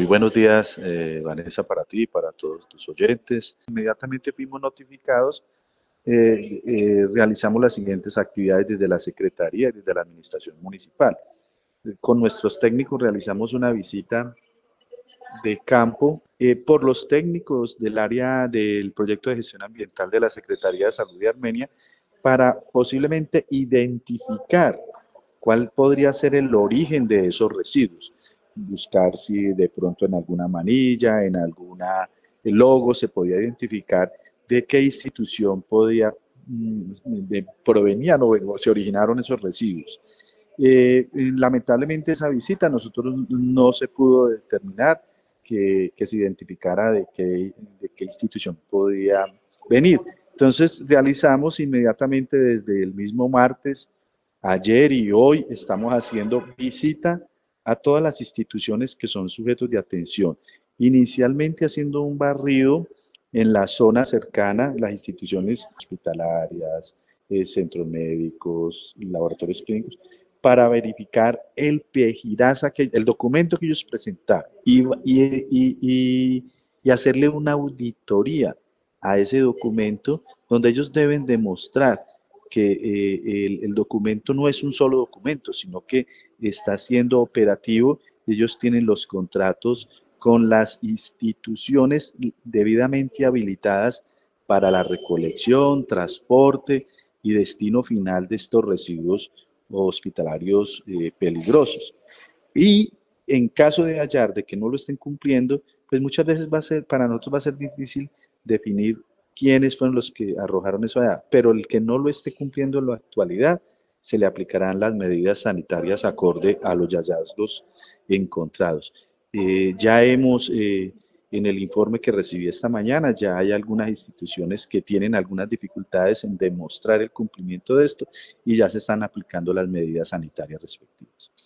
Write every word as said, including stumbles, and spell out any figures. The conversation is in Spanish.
buenos días, eh, Vanessa, para ti y para todos tus oyentes. Inmediatamente fuimos notificados, eh, eh, realizamos las siguientes actividades desde la Secretaría y desde la Administración Municipal. Con nuestros técnicos realizamos una visita de campo eh, por los técnicos del área del proyecto de gestión ambiental de la Secretaría de Salud de Armenia para posiblemente identificar cuál podría ser el origen de esos residuos. Buscar si de pronto en alguna manilla, en alguna logo se podía identificar de qué institución podía mm, provenían o se originaron esos residuos. Eh, lamentablemente esa visita nosotros no se pudo determinar que, que se identificara de qué, de qué institución podía venir. Entonces realizamos inmediatamente desde el mismo martes, ayer y hoy estamos haciendo visita a todas las instituciones que son sujetos de atención. Inicialmente haciendo un barrido en la zona cercana, las instituciones hospitalarias, eh, centros médicos, laboratorios clínicos, para verificar el PEGIRASA, que, el documento que ellos presentaron, y, y, y, y, y hacerle una auditoría a ese documento, donde ellos deben demostrar que eh, el, el documento no es un solo documento, sino que está siendo operativo. Ellos tienen los contratos con las instituciones debidamente habilitadas para la recolección, transporte y destino final de estos residuos hospitalarios eh, peligrosos. Y en caso de hallar de que no lo estén cumpliendo, pues muchas veces va a ser, para nosotros va a ser difícil definir quiénes fueron los que arrojaron eso allá, pero el que no lo esté cumpliendo en la actualidad, se le aplicarán las medidas sanitarias acorde a los hallazgos encontrados. Eh, ya hemos, eh, en el informe que recibí esta mañana, ya hay algunas instituciones que tienen algunas dificultades en demostrar el cumplimiento de esto y ya se están aplicando las medidas sanitarias respectivas.